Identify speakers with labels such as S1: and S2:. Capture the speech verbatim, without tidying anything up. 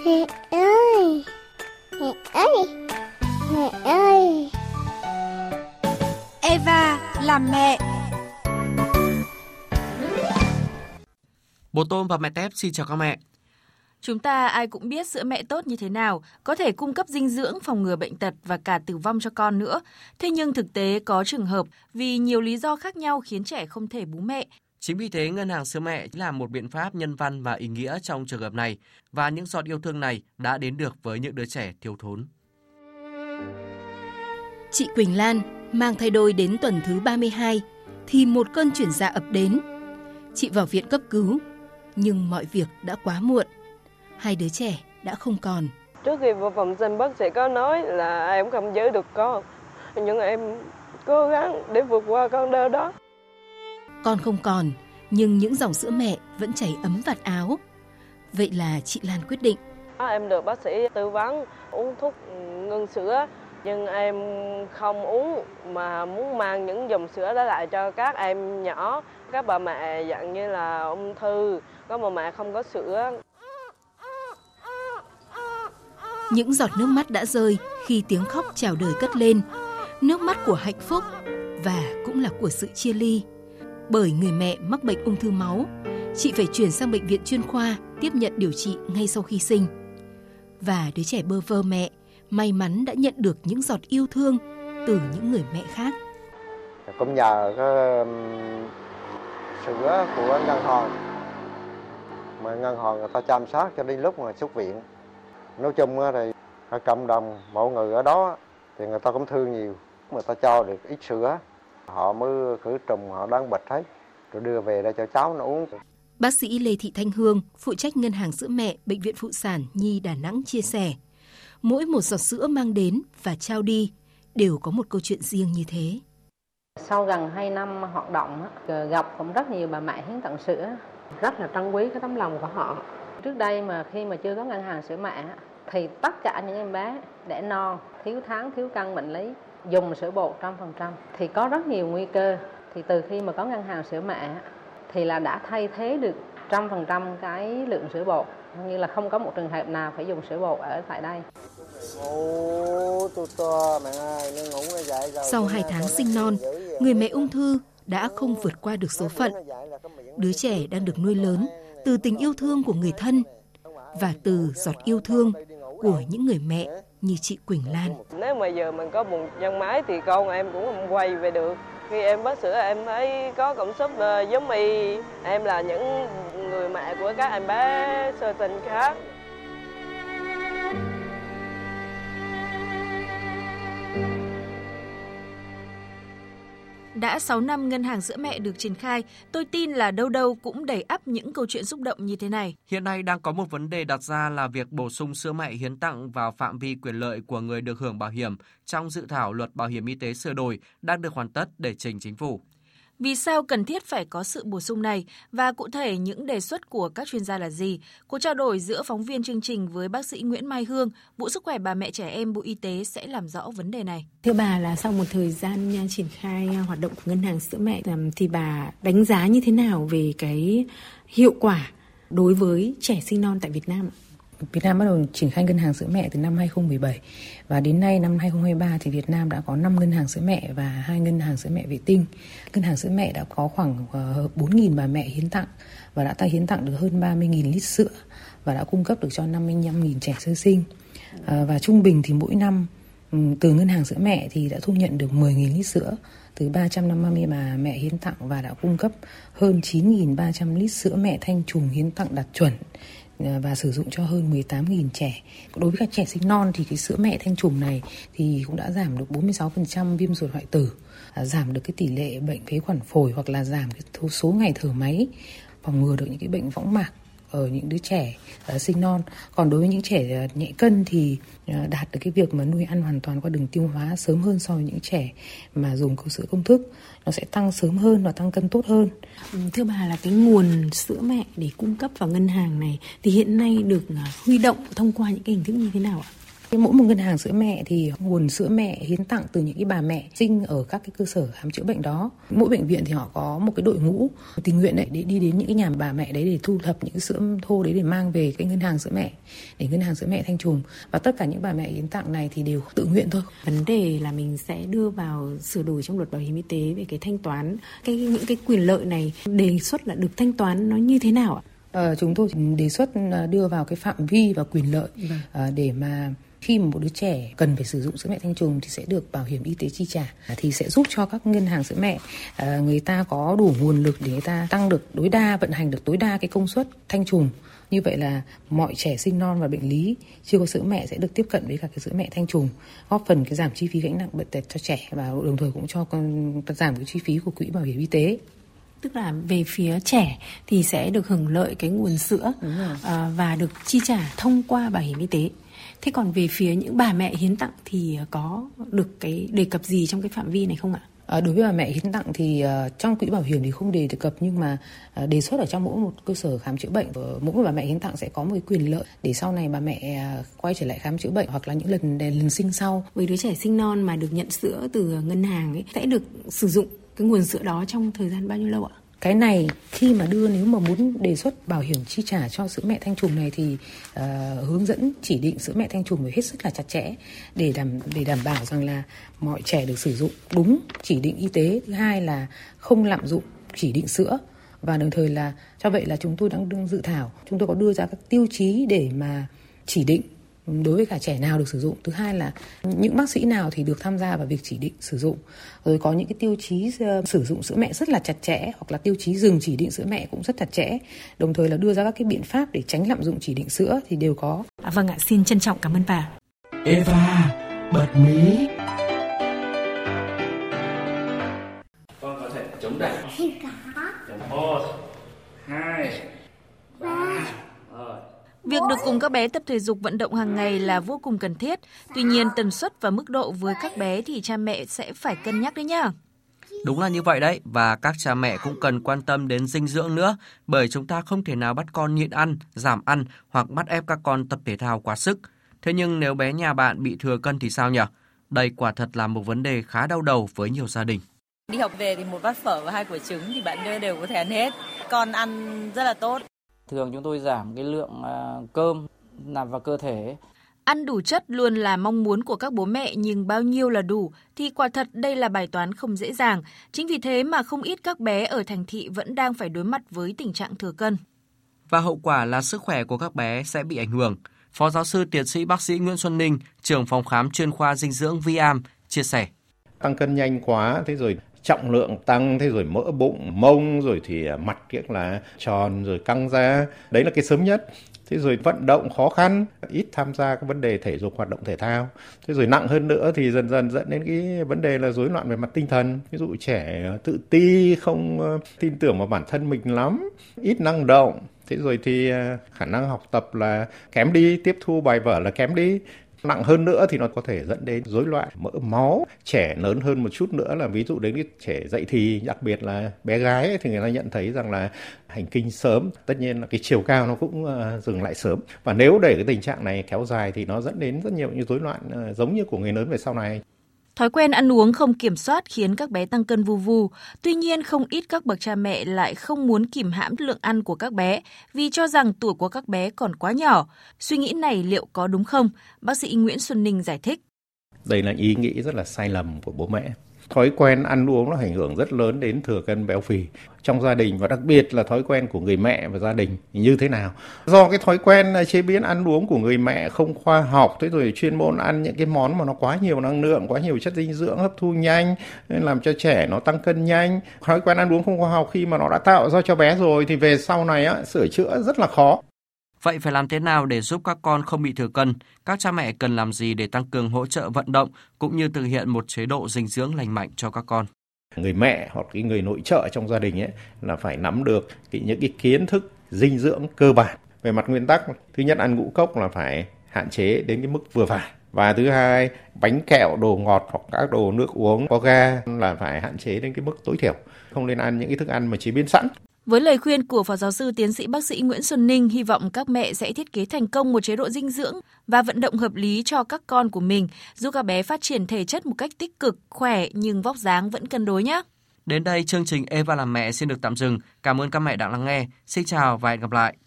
S1: Mẹ ơi, mẹ ơi, mẹ ơi.
S2: Eva làm mẹ.
S3: Bồ Tôm và mẹ Tép xin chào các mẹ.
S4: Chúng ta ai cũng biết sữa mẹ tốt như thế nào, có thể cung cấp dinh dưỡng, phòng ngừa bệnh tật và cả tử vong cho con nữa. Thế nhưng thực tế có trường hợp vì nhiều lý do khác nhau khiến trẻ không thể bú mẹ.
S3: Chính vì thế, ngân hàng sữa mẹ là một biện pháp nhân văn và ý nghĩa trong trường hợp này, và những giọt yêu thương này đã đến được với những đứa trẻ thiếu thốn.
S5: Chị Quỳnh Lan mang thai đôi đến tuần thứ ba mươi hai thì một cơn chuyển dạ ập đến. Chị vào viện cấp cứu, nhưng mọi việc đã quá muộn. Hai đứa trẻ đã không còn.
S6: Trước khi vào phòng sinh, bác sĩ có nói là em không giữ được con, nhưng em cố gắng để vượt qua con đơ đó.
S5: Con không còn, nhưng những dòng sữa mẹ vẫn chảy ấm vạt áo. Vậy là chị Lan quyết định.
S6: Em được bác sĩ tư vấn uống thuốc ngưng sữa, nhưng em không uống mà muốn mang những dòng sữa đó lại cho các em nhỏ. Các bà mẹ dạng như là ung thư, có bà mẹ không có sữa.
S5: Những giọt nước mắt đã rơi khi tiếng khóc chào đời cất lên. Nước mắt của hạnh phúc và cũng là của sự chia ly. Bởi người mẹ mắc bệnh ung thư máu, chị phải chuyển sang bệnh viện chuyên khoa tiếp nhận điều trị ngay sau khi sinh. Và đứa trẻ bơ vơ mẹ may mắn đã nhận được những giọt yêu thương từ những người mẹ khác.
S7: Cũng nhờ cái sữa của ngân hàng, mà ngân hàng người ta chăm sóc cho đến lúc mà xuất viện. Nói chung thì ở cộng đồng mọi người ở đó thì người ta cũng thương nhiều, người ta cho được ít sữa, họ mới khử trùng, họ đang bịch hết, rồi đưa về đây cho cháu nó uống.
S5: Bác sĩ Lê Thị Thanh Hương, phụ trách ngân hàng sữa mẹ Bệnh viện Phụ sản Nhi Đà Nẵng chia sẻ, mỗi một giọt sữa mang đến và trao đi đều có một câu chuyện riêng như thế.
S8: Sau gần hai năm hoạt động, gặp cũng rất nhiều bà mẹ hiến tặng sữa, rất là trân quý cái tấm lòng của họ. Trước đây mà khi mà chưa có ngân hàng sữa mẹ thì tất cả những em bé đẻ non, thiếu tháng, thiếu cân, bệnh lý dùng sữa bột trăm phần trăm thì có rất nhiều nguy cơ. Thì từ khi mà có ngân hàng sữa mẹ thì là đã thay thế được trăm phần trăm cái lượng sữa bột, như là không có một trường hợp nào phải dùng sữa bột ở tại đây.
S5: Sau hai tháng sinh non, người mẹ ung thư đã không vượt qua được số phận. Đứa trẻ đang được nuôi lớn từ tình yêu thương của người thân và từ giọt yêu thương của những người mẹ như chị Quỳnh Lan.
S6: Nếu mà giờ mình có một nhân máy thì con em cũng không quay về được. Khi em bớt sữa em thấy có cảm xúc giống y em là những người mẹ của các em bé sơ sinh khác.
S4: Đã sáu năm ngân hàng sữa mẹ được triển khai, tôi tin là đâu đâu cũng đầy ắp những câu chuyện xúc động như thế này.
S3: Hiện nay đang có một vấn đề đặt ra là việc bổ sung sữa mẹ hiến tặng vào phạm vi quyền lợi của người được hưởng bảo hiểm trong dự thảo luật bảo hiểm y tế sửa đổi đang được hoàn tất để trình chính phủ.
S4: Vì sao cần thiết phải có sự bổ sung này và cụ thể những đề xuất của các chuyên gia là gì? Cuộc trao đổi giữa phóng viên chương trình với bác sĩ Nguyễn Mai Hương, Vụ Sức khỏe bà mẹ trẻ em Bộ Y tế sẽ làm rõ vấn đề này.
S9: Thưa bà, là sau một thời gian triển khai hoạt động của ngân hàng sữa mẹ thì bà đánh giá như thế nào về cái hiệu quả đối với trẻ sinh non tại Việt Nam?
S10: Việt Nam bắt đầu triển khai ngân hàng sữa mẹ từ năm hai không một bảy và đến nay năm hai không hai ba thì Việt Nam đã có năm ngân hàng sữa mẹ và hai ngân hàng sữa mẹ vệ tinh. Ngân hàng sữa mẹ đã có khoảng bốn nghìn bà mẹ hiến tặng và đã hiến tặng được hơn ba mươi nghìn lít sữa và đã cung cấp được cho năm mươi lăm nghìn trẻ sơ sinh. À, và trung bình thì mỗi năm từ ngân hàng sữa mẹ thì đã thu nhận được mười nghìn lít sữa từ ba trăm năm mươi bà mẹ hiến tặng và đã cung cấp hơn chín nghìn ba trăm lít sữa mẹ thanh trùng hiến tặng đạt chuẩn và sử dụng cho hơn mười tám nghìn trẻ. Đối với các trẻ sinh non thì cái sữa mẹ thanh trùng này thì cũng đã giảm được bốn mươi sáu phần trăm viêm ruột hoại tử, giảm được cái tỷ lệ bệnh phế quản phổi hoặc là giảm cái số ngày thở máy, phòng ngừa được những cái bệnh võng mạc ở những đứa trẻ uh, sinh non. Còn đối với những trẻ uh, nhẹ cân thì uh, đạt được cái việc mà nuôi ăn hoàn toàn qua đường tiêu hóa sớm hơn so với những trẻ mà dùng sữa công thức. Nó sẽ tăng sớm hơn và tăng cân tốt hơn.
S9: Thưa bà, là cái nguồn sữa mẹ để cung cấp vào ngân hàng này thì hiện nay được uh, huy động thông qua những cái hình thức như thế nào ạ?
S10: Mỗi một ngân hàng sữa mẹ thì nguồn sữa mẹ hiến tặng từ những cái bà mẹ sinh ở các cái cơ sở khám chữa bệnh đó. Mỗi bệnh viện thì họ có một cái đội ngũ tình nguyện đấy để đi đến những cái nhà bà mẹ đấy để thu thập những cái sữa thô đấy để mang về cái ngân hàng sữa mẹ, để ngân hàng sữa mẹ Thanh Trùng. Và tất cả những bà mẹ hiến tặng này thì đều tự nguyện thôi.
S9: Vấn đề là mình sẽ đưa vào sửa đổi trong luật bảo hiểm y tế về cái thanh toán, cái những cái quyền lợi này đề xuất là được thanh toán nó như thế nào ạ?
S10: Ờ, chúng tôi đề xuất đưa vào cái phạm vi và quyền lợi vâng. để mà khi mà một đứa trẻ cần phải sử dụng sữa mẹ Thanh Trùng thì sẽ được bảo hiểm y tế chi trả, thì sẽ giúp cho các ngân hàng sữa mẹ người ta có đủ nguồn lực để người ta tăng được tối đa, vận hành được tối đa cái công suất Thanh Trùng. Như vậy là mọi trẻ sinh non và bệnh lý chưa có sữa mẹ sẽ được tiếp cận với cả cái sữa mẹ Thanh Trùng, góp phần cái giảm chi phí gánh nặng bệnh tật cho trẻ và đồng thời cũng cho con giảm cái chi phí của quỹ bảo hiểm y tế.
S9: Tức là về phía trẻ thì sẽ được hưởng lợi cái nguồn sữa à, và được chi trả thông qua bảo hiểm y tế. Thế còn về phía những bà mẹ hiến tặng thì có được cái đề cập gì trong cái phạm vi này không ạ?
S10: À, đối với bà mẹ hiến tặng thì uh, trong quỹ bảo hiểm thì không đề cập, nhưng mà uh, đề xuất ở trong mỗi một cơ sở khám chữa bệnh, uh, mỗi một bà mẹ hiến tặng sẽ có một cái quyền lợi để sau này bà mẹ uh, quay trở lại khám chữa bệnh hoặc là những lần lần sinh sau.
S9: Với đứa trẻ sinh non mà được nhận sữa từ ngân hàng ấy, sẽ được sử dụng cái nguồn sữa đó trong thời gian bao nhiêu lâu ạ?
S10: Cái này khi mà đưa, nếu mà muốn đề xuất bảo hiểm chi trả cho sữa mẹ Thanh Trùng này thì uh, hướng dẫn chỉ định sữa mẹ Thanh Trùng phải hết sức là chặt chẽ để đảm để đảm bảo rằng là mọi trẻ được sử dụng đúng chỉ định y tế. Thứ hai là không lạm dụng chỉ định sữa, và đồng thời là cho vậy là chúng tôi đang đương dự thảo, chúng tôi có đưa ra các tiêu chí để mà chỉ định đối với cả trẻ nào được sử dụng. Thứ hai là những bác sĩ nào thì được tham gia vào việc chỉ định sử dụng. Rồi có những cái tiêu chí uh, sử dụng sữa mẹ rất là chặt chẽ, hoặc là tiêu chí dừng chỉ định sữa mẹ cũng rất chặt chẽ. Đồng thời là đưa ra các cái biện pháp để tránh lạm dụng chỉ định sữa thì đều có.
S9: À, vâng ạ, xin trân trọng cảm ơn bà.
S2: Eva, bật mí.
S11: Con có thể chống đẩy. Một, hai, ba.
S4: Việc được cùng các bé tập thể dục vận động hàng ngày là vô cùng cần thiết. Tuy nhiên, tần suất và mức độ với các bé thì cha mẹ sẽ phải cân nhắc đấy nhá.
S3: Đúng là như vậy đấy, và các cha mẹ cũng cần quan tâm đến dinh dưỡng nữa, bởi chúng ta không thể nào bắt con nhịn ăn, giảm ăn hoặc bắt ép các con tập thể thao quá sức. Thế nhưng nếu bé nhà bạn bị thừa cân thì sao nhỉ? Đây quả thật là một vấn đề khá đau đầu với nhiều gia đình.
S12: Đi học về thì một bát phở và hai quả trứng thì bạn đều có thể ăn hết. Con ăn rất là tốt.
S13: Thường chúng tôi giảm cái lượng uh, cơm nạp vào cơ thể.
S4: Ăn đủ chất luôn là mong muốn của các bố mẹ, nhưng bao nhiêu là đủ thì quả thật đây là bài toán không dễ dàng. Chính vì thế mà không ít các bé ở thành thị vẫn đang phải đối mặt với tình trạng thừa cân.
S3: Và hậu quả là sức khỏe của các bé sẽ bị ảnh hưởng. Phó giáo sư tiến sĩ bác sĩ Nguyễn Xuân Ninh, trưởng phòng khám chuyên khoa dinh dưỡng vê i a em chia sẻ.
S14: Tăng cân nhanh quá, thế rồi trọng lượng tăng, thế rồi mỡ bụng, mông, rồi thì mặt kiếc là tròn, rồi căng ra. Đấy là cái sớm nhất. Thế rồi vận động khó khăn, ít tham gia các vấn đề thể dục hoạt động thể thao. Thế rồi nặng hơn nữa thì dần dần dẫn đến cái vấn đề là rối loạn về mặt tinh thần. Ví dụ trẻ tự ti, không tin tưởng vào bản thân mình lắm, ít năng động. Thế rồi thì khả năng học tập là kém đi, tiếp thu bài vở là kém đi. Nặng hơn nữa thì nó có thể dẫn đến rối loạn mỡ máu. Trẻ lớn hơn một chút nữa là ví dụ đến cái trẻ dậy thì, đặc biệt là bé gái ấy, thì người ta nhận thấy rằng là hành kinh sớm. Tất nhiên là cái chiều cao nó cũng uh, dừng lại sớm. Và nếu để cái tình trạng này kéo dài thì nó dẫn đến rất nhiều những rối loạn uh, giống như của người lớn về sau này.
S4: Thói quen ăn uống không kiểm soát khiến các bé tăng cân vù vù. Tuy nhiên, không ít các bậc cha mẹ lại không muốn kìm hãm lượng ăn của các bé vì cho rằng tuổi của các bé còn quá nhỏ. Suy nghĩ này liệu có đúng không? Bác sĩ Nguyễn Xuân Ninh giải thích.
S14: Đây là ý nghĩ rất là sai lầm của bố mẹ. Thói quen ăn uống nó ảnh hưởng rất lớn đến thừa cân béo phì trong gia đình, và đặc biệt là thói quen của người mẹ và gia đình như thế nào. Do cái thói quen chế biến ăn uống của người mẹ không khoa học, thế rồi chuyên môn ăn những cái món mà nó quá nhiều năng lượng, quá nhiều chất dinh dưỡng hấp thu nhanh, nên làm cho trẻ nó tăng cân nhanh. Thói quen ăn uống không khoa học khi mà nó đã tạo ra cho bé rồi thì về sau này á, sửa chữa rất là khó.
S3: Vậy phải làm thế nào để giúp các con không bị thừa cân? Các cha mẹ cần làm gì để tăng cường hỗ trợ vận động cũng như thực hiện một chế độ dinh dưỡng lành mạnh cho các con?
S14: Người mẹ hoặc cái người nội trợ trong gia đình ấy là phải nắm được cái, những cái kiến thức dinh dưỡng cơ bản. Về mặt nguyên tắc, thứ nhất ăn ngũ cốc là phải hạn chế đến cái mức vừa phải. Và thứ hai, bánh kẹo, đồ ngọt hoặc các đồ nước uống có ga là phải hạn chế đến cái mức tối thiểu. Không nên ăn những cái thức ăn mà chế biến sẵn.
S4: Với lời khuyên của Phó Giáo sư Tiến sĩ Bác sĩ Nguyễn Xuân Ninh, hy vọng các mẹ sẽ thiết kế thành công một chế độ dinh dưỡng và vận động hợp lý cho các con của mình, giúp các bé phát triển thể chất một cách tích cực, khỏe nhưng vóc dáng vẫn cân đối nhé.
S3: Đến đây chương trình Eva làm mẹ xin được tạm dừng. Cảm ơn các mẹ đã lắng nghe. Xin chào và hẹn gặp lại.